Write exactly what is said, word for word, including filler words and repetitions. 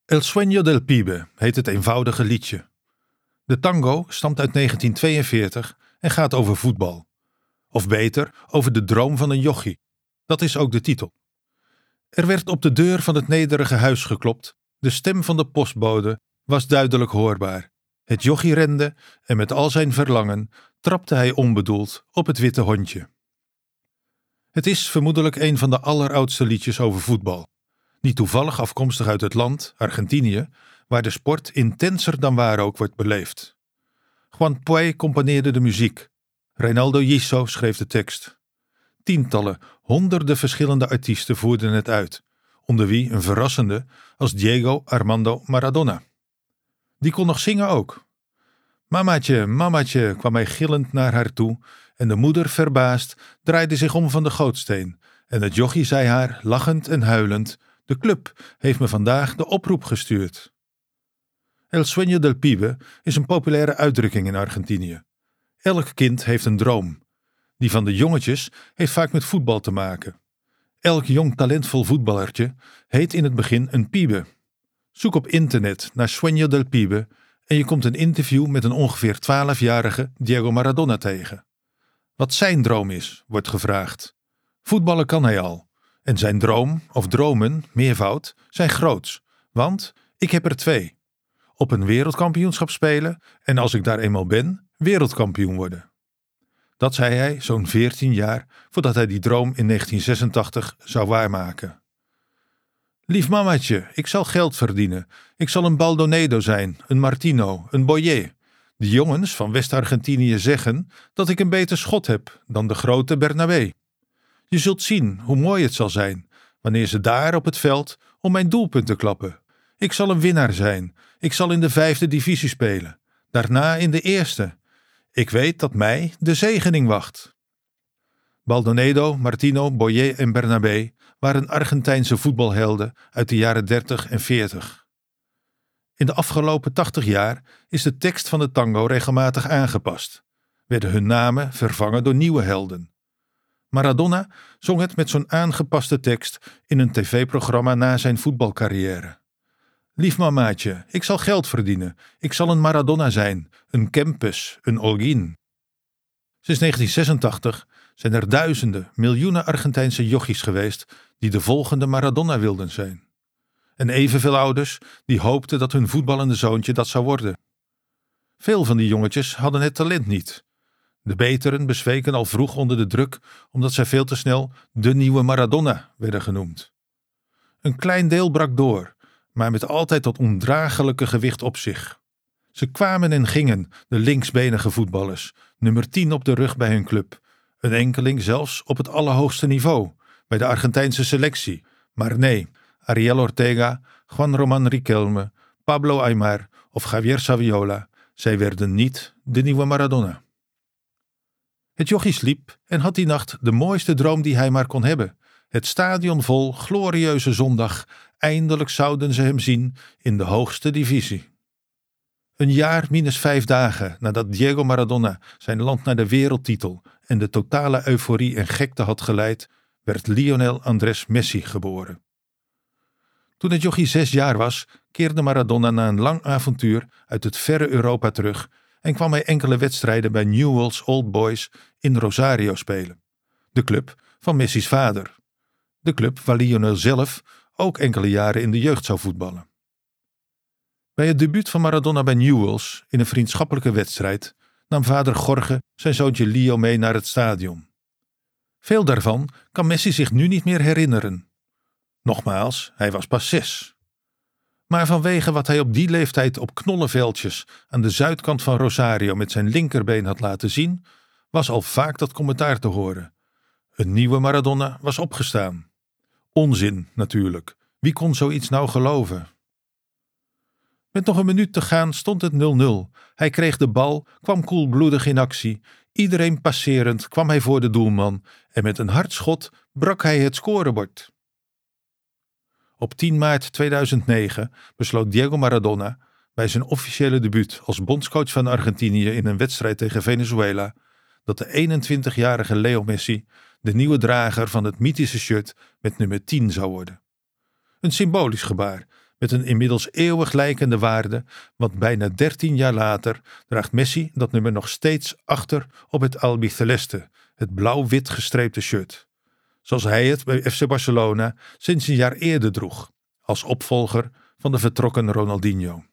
El Sueño del Pibe heet het eenvoudige liedje. De tango stamt uit negentien tweeënveertig en gaat over voetbal. Of beter, over de droom van een jochie. Dat is ook de titel. Er werd op de deur van het nederige huis geklopt. De stem van de postbode was duidelijk hoorbaar. Het jochie rende en met al zijn verlangen trapte hij onbedoeld op het witte hondje. Het is vermoedelijk een van de alleroudste liedjes over voetbal. Niet toevallig afkomstig uit het land, Argentinië, waar de sport intenser dan waar ook wordt beleefd. Juan Puey componeerde de muziek. Reinaldo Yisso schreef de tekst. Tientallen, honderden verschillende artiesten voerden het uit, onder wie een verrassende als Diego Armando Maradona. Die kon nog zingen ook. Mamaatje, mamaatje, kwam hij gillend naar haar toe en de moeder, verbaasd, draaide zich om van de gootsteen en het jochie zei haar, lachend en huilend, de club heeft me vandaag de oproep gestuurd. El Sueño del Pibe is een populaire uitdrukking in Argentinië. Elk kind heeft een droom. Die van de jongetjes heeft vaak met voetbal te maken. Elk jong talentvol voetballertje heet in het begin een pibe. Zoek op internet naar Sueño del Pibe en je komt een interview met een ongeveer twaalfjarige Diego Maradona tegen. Wat zijn droom is, wordt gevraagd. Voetballen kan hij al. En zijn droom, of dromen, meervoud, zijn groots. Want ik heb er twee. Op een wereldkampioenschap spelen en als ik daar eenmaal ben, wereldkampioen worden. Dat zei hij zo'n veertien jaar voordat hij die droom in negentien zesentachtig zou waarmaken. Lief mamaatje, ik zal geld verdienen. Ik zal een Baldonedo zijn, een Martino, een Boyer. De jongens van West-Argentinië zeggen dat ik een beter schot heb dan de grote Bernabé. Je zult zien hoe mooi het zal zijn wanneer ze daar op het veld om mijn doelpunten klappen. Ik zal een winnaar zijn. Ik zal in de vijfde divisie spelen. Daarna in de eerste. Ik weet dat mij de zegening wacht. Baldonedo, Martino, Boyer en Bernabé waren Argentijnse voetbalhelden uit de jaren dertig en veertig. In de afgelopen tachtig jaar is de tekst van de tango regelmatig aangepast. Werden hun namen vervangen door nieuwe helden. Maradona zong het met zo'n aangepaste tekst in een tv-programma na zijn voetbalcarrière. Lief mamaatje, ik zal geld verdienen. Ik zal een Maradona zijn, een Kempes, een Holguín. Sinds negentien zesentachtig zijn er duizenden, miljoenen Argentijnse jochies geweest die de volgende Maradona wilden zijn. En evenveel ouders die hoopten dat hun voetballende zoontje dat zou worden. Veel van die jongetjes hadden het talent niet. De beteren bezweken al vroeg onder de druk omdat zij veel te snel de nieuwe Maradona werden genoemd. Een klein deel brak door, maar met altijd dat ondraaglijke gewicht op zich. Ze kwamen en gingen, de linksbenige voetballers, nummer tien op de rug bij hun club. Een enkeling zelfs op het allerhoogste niveau, bij de Argentijnse selectie. Maar nee, Ariel Ortega, Juan Román Riquelme, Pablo Aimar of Javier Saviola, zij werden niet de nieuwe Maradona. Het jochie sliep en had die nacht de mooiste droom die hij maar kon hebben. Het stadion vol, glorieuze zondag, eindelijk zouden ze hem zien in de hoogste divisie. Een jaar minus vijf dagen nadat Diego Maradona zijn land naar de wereldtitel en de totale euforie en gekte had geleid, werd Lionel Andrés Messi geboren. Toen het jochie zes jaar was, keerde Maradona na een lang avontuur uit het verre Europa terug en kwam hij enkele wedstrijden bij Newell's Old Boys in Rosario spelen. De club van Messi's vader. De club waar Lionel zelf ook enkele jaren in de jeugd zou voetballen. Bij het debuut van Maradona bij Newell's in een vriendschappelijke wedstrijd nam vader Jorge zijn zoontje Leo mee naar het stadion. Veel daarvan kan Messi zich nu niet meer herinneren. Nogmaals, hij was pas zes. Maar vanwege wat hij op die leeftijd op knollenveldjes aan de zuidkant van Rosario met zijn linkerbeen had laten zien, was al vaak dat commentaar te horen. Een nieuwe Maradona was opgestaan. Onzin natuurlijk. Wie kon zoiets nou geloven? Met nog een minuut te gaan stond het nul nul. Hij kreeg de bal, kwam koelbloedig in actie. Iedereen passerend kwam hij voor de doelman en met een hard schot brak hij het scorebord. Op tien maart tweeduizend negen besloot Diego Maradona bij zijn officiële debuut als bondscoach van Argentinië in een wedstrijd tegen Venezuela dat de eenentwintigjarige Leo Messi de nieuwe drager van het mythische shirt met nummer tien zou worden. Een symbolisch gebaar, Met een inmiddels eeuwig lijkende waarde, want bijna dertien jaar later draagt Messi dat nummer nog steeds achter op het albiceleste, het blauw-wit gestreepte shirt. Zoals hij het bij F C Barcelona sinds een jaar eerder droeg, als opvolger van de vertrokken Ronaldinho.